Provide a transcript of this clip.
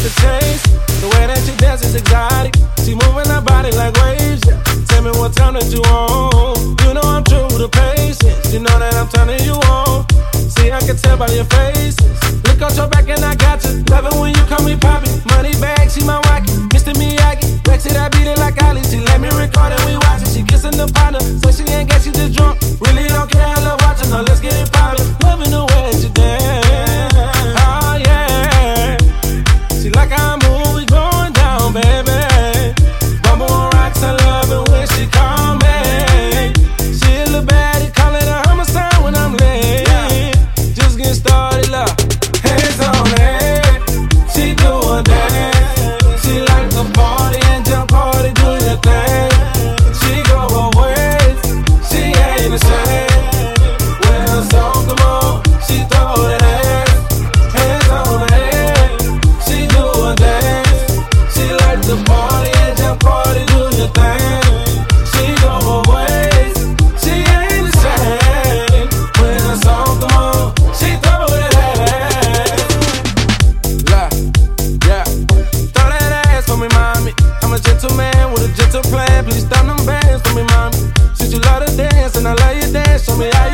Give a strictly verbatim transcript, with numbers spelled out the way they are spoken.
the taste. The way that she dances is exotic. She moving her body like waves. Yeah. Tell me what time that you on. You know I'm true to patience. You know that I'm turning you on. See, I can tell by your face. Look out your back and I got you. Love it when you call me poppy. Money bag, she my wacky. Mister Miyagi, back to that beat it like Ali. She let me record it, we watch it. She kissing the partner, so she ain't get she just drunk. Really don't care, I love watching her. Let's get it poppin'. Loving the way that you dance. Oh yeah. She like how I move, we going down, baby. Bumble on rocks, I love it when she call me. She a little baddie, call it a homicide when I'm late. Just getting started, love. Hands on it. She do a dance. She like to party and jump party, do your thing. She go her ways. She ain't the same. When her song come on, she throw that ass. Hands on her head. She do a dance. She like to party and jump party, do your thing. She go her ways. She ain't the same. When her song come on, she throw that ass. La, yeah. Throw that ass for me, mommy. I'm a gentleman with a gentle plan. Please stop them bands for me, mommy. Since you love to dance and I love you dance, show me how